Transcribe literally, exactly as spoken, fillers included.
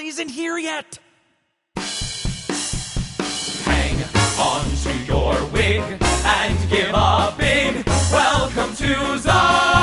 isn't here yet? Hang on to your wig and give a big welcome to Zara.